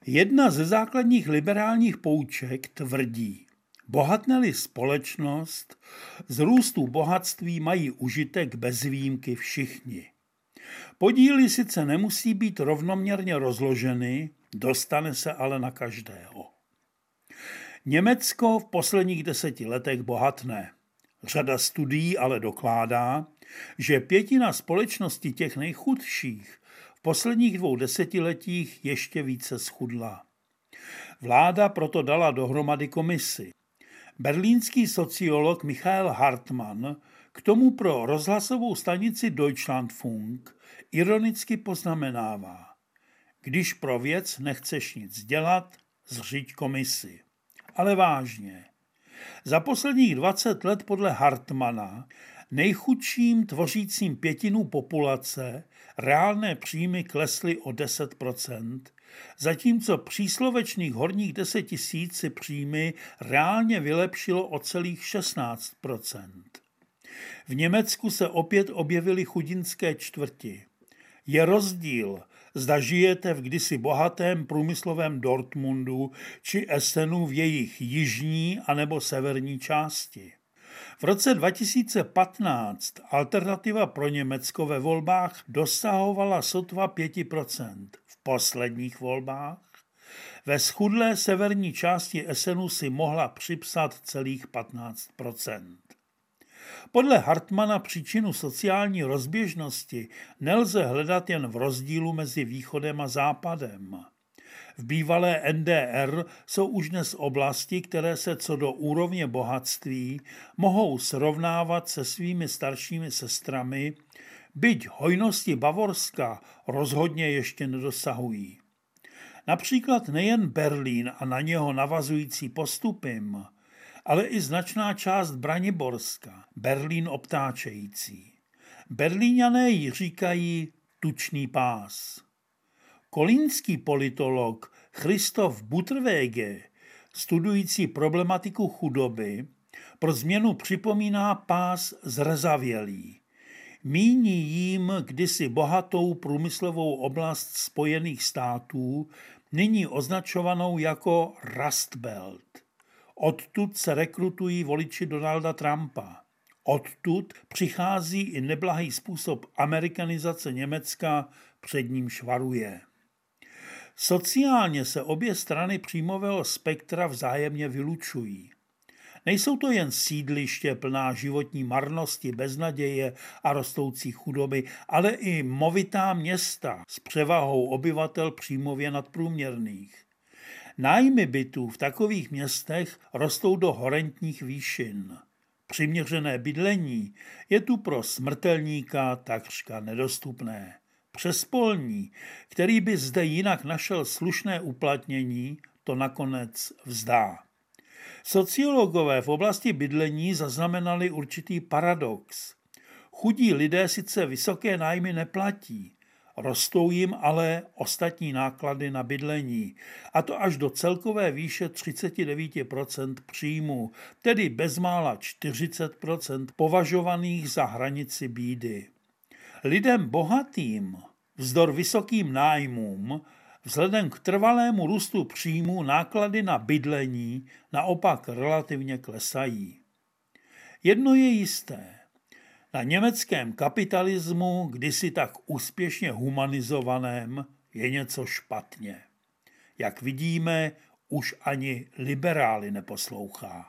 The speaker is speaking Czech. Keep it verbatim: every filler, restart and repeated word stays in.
Jedna ze základních liberálních pouček tvrdí: bohatne-li společnost, z růstu bohatství mají užitek bez výjimky všichni. Podíly sice nemusí být rovnoměrně rozloženy, dostane se ale na každého. Německo v posledních deseti letech bohatne. Řada studií ale dokládá, že pětina společnosti těch nejchudších v posledních dvou desetiletích ještě více schudla. Vláda proto dala dohromady komisi. Berlínský sociolog Michael Hartmann k tomu pro rozhlasovou stanici Deutschlandfunk ironicky poznamenává: když pro věc nechceš nic dělat, zřiď komisi. Ale vážně. Za posledních dvacet let podle Hartmana nejchudším tvořícím pětinu populace reálné příjmy klesly o deset procent, zatímco příslovečných horních deset tisíc si příjmy reálně vylepšilo o celých šestnáct procent. V Německu se opět objevily chudinské čtvrti. Je rozdíl, zda žijete v kdysi bohatém průmyslovém Dortmundu či Essenu v jejich jižní anebo severní části. V roce dva tisíce patnáct Alternativa pro Německo ve volbách dosahovala sotva pět procent. V posledních volbách ve schudlé severní části Essenu si mohla připsat celých patnáct procent. Podle Hartmana příčinu sociální rozběžnosti nelze hledat jen v rozdílu mezi východem a západem. V bývalé N D R jsou už dnes oblasti, které se co do úrovně bohatství mohou srovnávat se svými staršími sestrami, byť hojnosti Bavorska rozhodně ještě nedosahují. Například nejen Berlín a na něho navazující Postupim, ale i značná část Braniborska, Berlín obtáčející. Berlíňané jí říkají tučný pás. Kolínský politolog Christoph Butterwege, studující problematiku chudoby, pro změnu připomíná pás zrzavělý. Míní jím kdysi bohatou průmyslovou oblast Spojených států, nyní označovanou jako Rust Belt. Odtud se rekrutují voliči Donalda Trumpa. Odtud přichází i neblahý způsob amerikanizace Německa, před ním švaruje. Sociálně se obě strany příjmového spektra vzájemně vylučují. Nejsou to jen sídliště plná životní marnosti, beznaděje a rostoucí chudoby, ale i movitá města s převahou obyvatel příjmově nadprůměrných. Nájmy bytů v takových městech rostou do horentních výšin. Přiměřené bydlení je tu pro smrtelníka takřka nedostupné. Přespolní, který by zde jinak našel slušné uplatnění, to nakonec vzdá. Sociologové v oblasti bydlení zaznamenali určitý paradox. Chudí lidé sice vysoké nájmy neplatí, rostou jim ale ostatní náklady na bydlení, a to až do celkové výše třicet devět procent příjmu, tedy bezmála čtyřicet procent považovaných za hranici bídy. Lidem bohatým, vzdor vysokým nájmům, vzhledem k trvalému růstu příjmu náklady na bydlení naopak relativně klesají. Jedno je jisté. Na německém kapitalismu, kdysi tak úspěšně humanizovaném, je něco špatně. Jak vidíme, už ani liberály neposlouchá.